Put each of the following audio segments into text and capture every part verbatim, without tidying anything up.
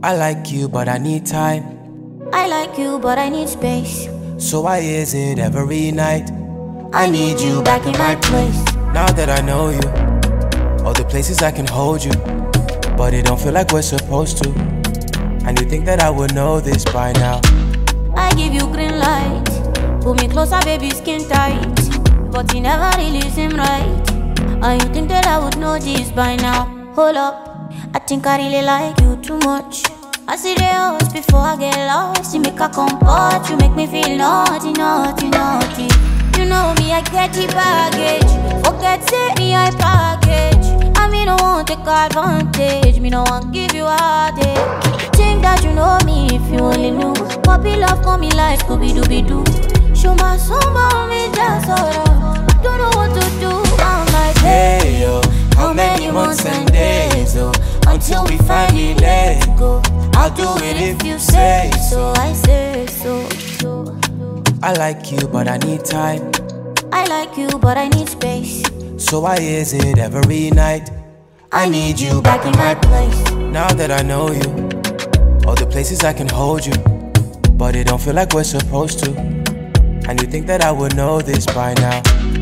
I like you, but I need time. I like you, but I need space. So why is it every night I need you back in my place? now that I know you? All the places I can hold you, but it don't feel like we're supposed to. And you think that I would know this by now? I give you green light, pull me closer, baby, skin tight. But you never really seem right. And you think that I would know this by now? Hold up, I think I really like you too much. I see the house before I get lost. You make a comport, you make me feel naughty, naughty, naughty. You know me, I get the baggage. Forget say me, I package. I mean, I won't take advantage. Me no want give you a heartache. Think that you know me if you only knew. Puppy love for me like Scooby-Dooby-Doo. Show my soul, me just alright. Don't know what to do. I'm like, Hey yo, how many months and days oh, until we finally let go? I'll do it if you say so. I say so, so. I like you, but I need time. I like you, but I need space. So why is it every night I need you back in my place. now that I know you? All the places I can hold you, but it don't feel like we're supposed to. And you think that I would know this by now?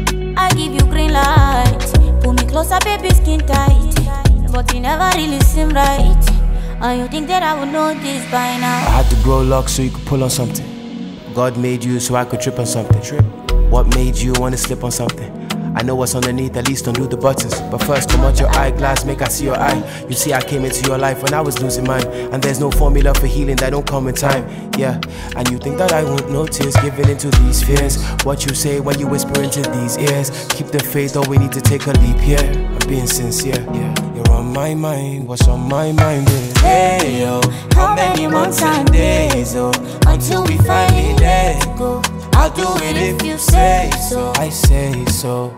I give you green light, pull me closer, baby, skin tight. But you never really seem right. And you think that I would know this by now? I had to grow locks so you could pull on something. God made you so I could trip on something. Trip. What made you wanna slip on something? I know what's underneath, at least don't do the buttons. But first, come out your eyeglass, make I see your eye. You see, I came into your life when I was losing mine. And there's no formula for healing that don't come in time. Yeah, and you think that I won't notice giving into these fears. What you say when you whisper into these ears. Keep the faith, though we need to take a leap here. I'm being sincere, yeah. You're on my mind, what's on my mind is hey yo, how many months and days oh, until we finally let go? I'll do it if you say so. I say so.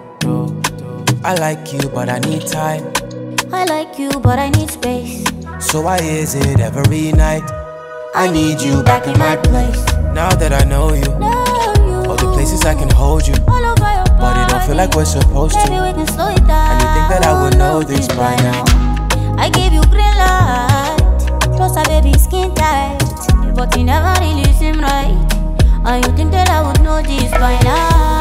I like you, but I need time. I like you, but I need space. So why is it every night I need you back in my place. now that I know you? Know you. All the places I can hold you, All over your body. but it don't feel like we're supposed Maybe to. we can slow it down. And you think that I would know this by now? I gave you green light, closer, baby, skin tight. But you never really seem right. And you think that I would know this by now?